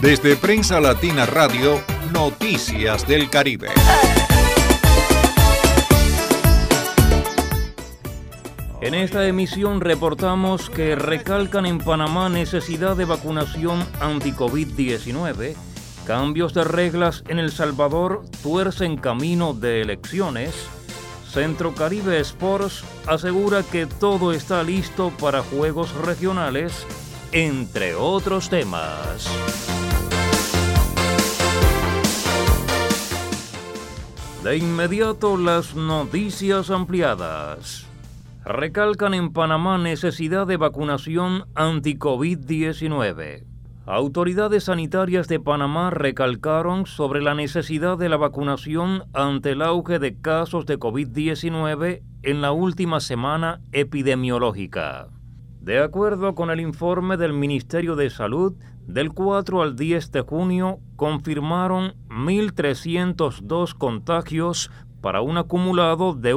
Desde Prensa Latina Radio, Noticias del Caribe. En esta emisión reportamos que recalcan en Panamá necesidad de vacunación anti-COVID-19, cambios de reglas en El Salvador tuercen camino de elecciones, Centro Caribe Sports asegura que todo está listo para juegos regionales, entre otros temas. De inmediato las noticias ampliadas. Recalcan en Panamá necesidad de vacunación anti-COVID-19. Autoridades sanitarias de Panamá recalcaron sobre la necesidad de la vacunación ante el auge de casos de COVID-19 en la última semana epidemiológica. De acuerdo con el informe del Ministerio de Salud, del 4 al 10 de junio confirmaron 1.302 contagios para un acumulado de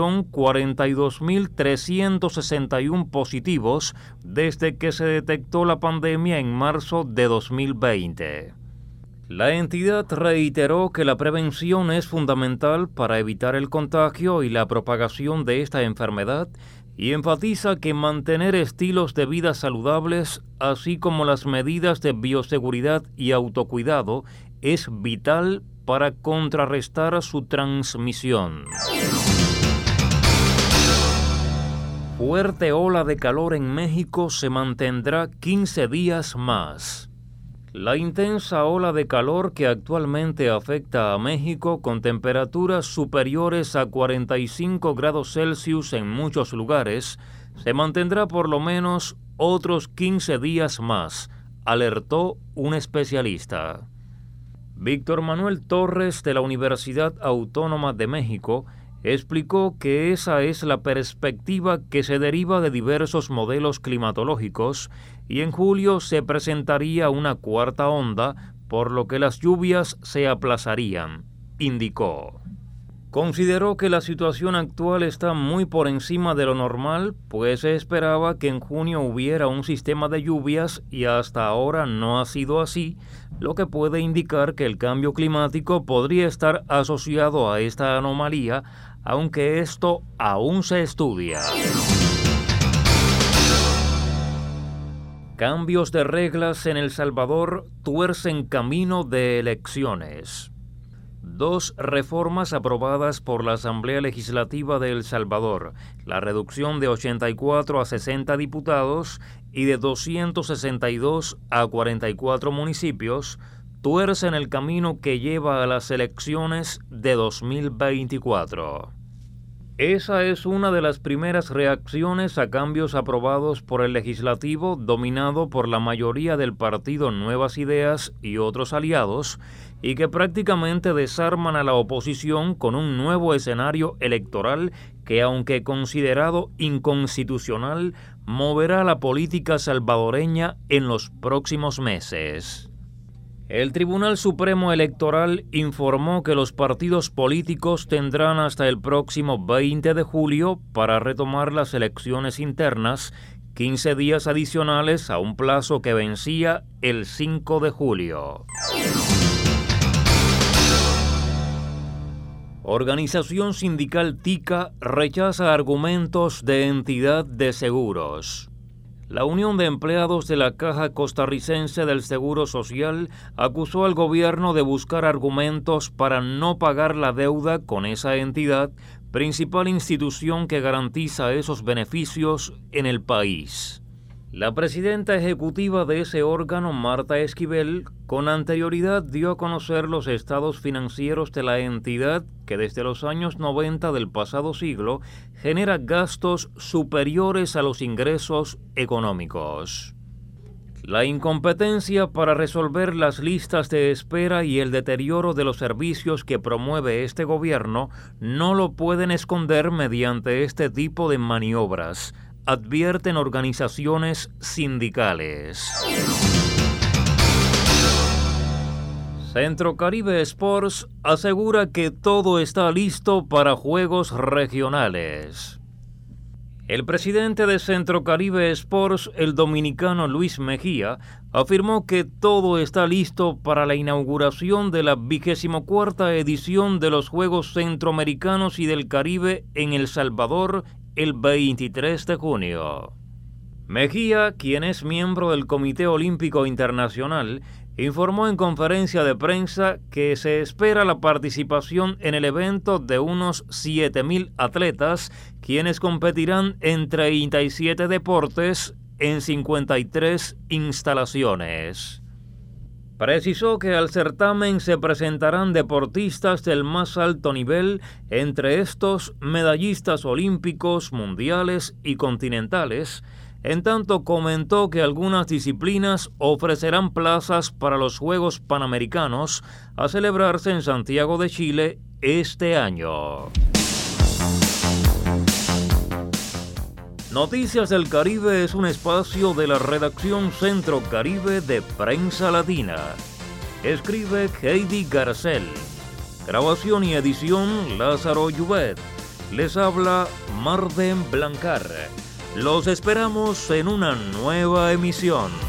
1.042.361 positivos desde que se detectó la pandemia en marzo de 2020. La entidad reiteró que la prevención es fundamental para evitar el contagio y la propagación de esta enfermedad y enfatiza que mantener estilos de vida saludables, así como las medidas de bioseguridad y autocuidado, es vital para contrarrestar su transmisión. Fuerte ola de calor en México se mantendrá 15 días más. La intensa ola de calor que actualmente afecta a México con temperaturas superiores a 45 grados Celsius en muchos lugares, se mantendrá por lo menos otros 15 días más, alertó un especialista. Víctor Manuel Torres de la Universidad Autónoma de México explicó que esa es la perspectiva que se deriva de diversos modelos climatológicos y en julio se presentaría una cuarta onda, por lo que las lluvias se aplazarían, indicó. Consideró que la situación actual está muy por encima de lo normal, pues se esperaba que en junio hubiera un sistema de lluvias y hasta ahora no ha sido así, lo que puede indicar que el cambio climático podría estar asociado a esta anomalía, aunque esto aún se estudia. Cambios de reglas en El Salvador tuercen camino de elecciones. 2 reformas aprobadas por la Asamblea Legislativa de El Salvador, la reducción de 84 a 60 diputados y de 262 a 44 municipios, tuercen el camino que lleva a las elecciones de 2024. Esa es una de las primeras reacciones a cambios aprobados por el legislativo dominado por la mayoría del partido Nuevas Ideas y otros aliados, y que prácticamente desarman a la oposición con un nuevo escenario electoral que, aunque considerado inconstitucional, moverá la política salvadoreña en los próximos meses. El Tribunal Supremo Electoral informó que los partidos políticos tendrán hasta el próximo 20 de julio para retomar las elecciones internas, 15 días adicionales a un plazo que vencía el 5 de julio. Organización sindical TICA rechaza argumentos de entidad de seguros. La Unión de Empleados de la Caja Costarricense del Seguro Social acusó al gobierno de buscar argumentos para no pagar la deuda con esa entidad, principal institución que garantiza esos beneficios en el país. La presidenta ejecutiva de ese órgano, Marta Esquivel, con anterioridad dio a conocer los estados financieros de la entidad que desde los años 90 del pasado siglo genera gastos superiores a los ingresos económicos. La incompetencia para resolver las listas de espera y el deterioro de los servicios que promueve este gobierno no lo pueden esconder mediante este tipo de maniobras, advierten organizaciones sindicales. Centro Caribe Sports asegura que todo está listo para juegos regionales. El presidente de Centro Caribe Sports, el dominicano Luis Mejía, afirmó que todo está listo para la inauguración de la 24ª edición de los Juegos Centroamericanos y del Caribe en El Salvador el 23 de junio. Mejía, quien es miembro del Comité Olímpico Internacional, informó en conferencia de prensa que se espera la participación en el evento de unos 7,000 atletas, quienes competirán en 37 deportes en 53 instalaciones. Precisó que al certamen se presentarán deportistas del más alto nivel, entre estos medallistas olímpicos, mundiales y continentales. En tanto, comentó que algunas disciplinas ofrecerán plazas para los Juegos Panamericanos a celebrarse en Santiago de Chile este año. Noticias del Caribe es un espacio de la redacción Centro Caribe de Prensa Latina. Escribe Heidi Garcel. Grabación y edición Lázaro Llubet. Les habla Marden Blancar. Los esperamos en una nueva emisión.